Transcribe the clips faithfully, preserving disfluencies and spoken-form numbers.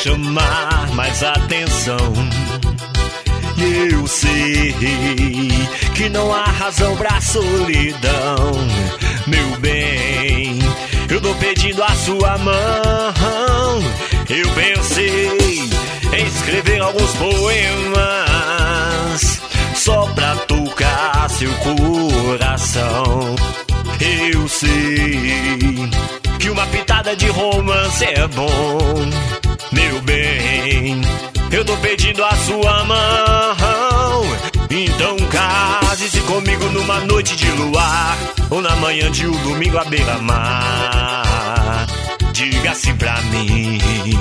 chamar mais atenção. E eu sei que não há razão pra solidão. Meu bem, eu tô pedindo a sua mão. Eu pensei em escrever alguns poemas só pra tocar seu coração. Eu sei que uma pitada de romance é bom. Meu bem, eu tô pedindo a sua mão. Então case-se comigo numa noite de luar, ou na manhã de um domingo à beira-mar. Diga assim pra mim.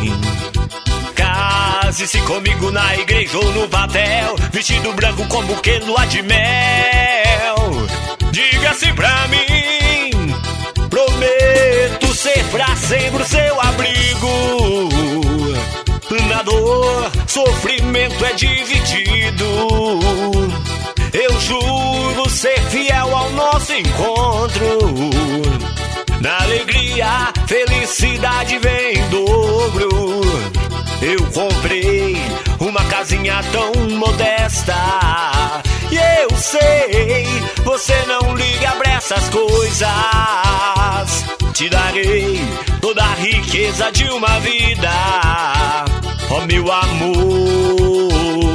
Case-se comigo na igreja ou no papel, vestido branco com buquê, lua de mel. Diga assim pra mim. Prometo ser pra sempre o seu abrigo. Na dor, sofrimento é dividido. Eu juro ser fiel ao nosso encontro. Na alegria, felicidade vem em dobro. Eu comprei uma casinha tão modesta. E eu sei, você não liga pra essas coisas. Te darei toda a riqueza de uma vida, ó meu amor.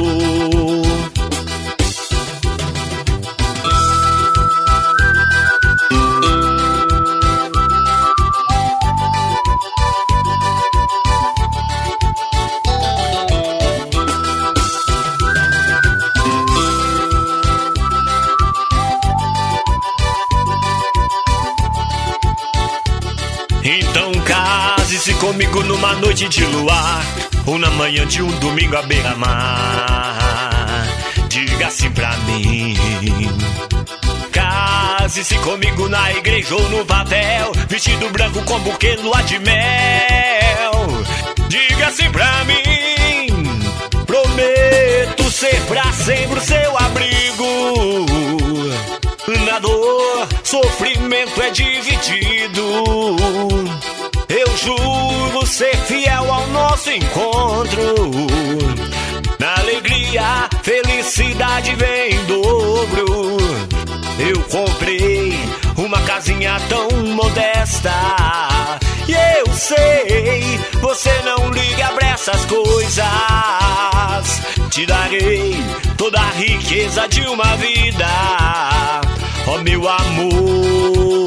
Então case-se comigo numa noite de luar, ou na manhã de um domingo à beira-mar. Diga assim pra mim. Case-se comigo na igreja ou no papel, vestido branco com buquê, lua de mel. Diga assim pra mim. Prometo ser pra sempre o seu abrigo. Na dor, sofrimento é dividido. Eu juro ser fiel ao nosso encontro. Na alegria, felicidade vem em dobro. Eu comprei uma casinha tão modesta. E eu sei, você não liga pra essas coisas. Te darei toda a riqueza de uma vida, ó meu amor.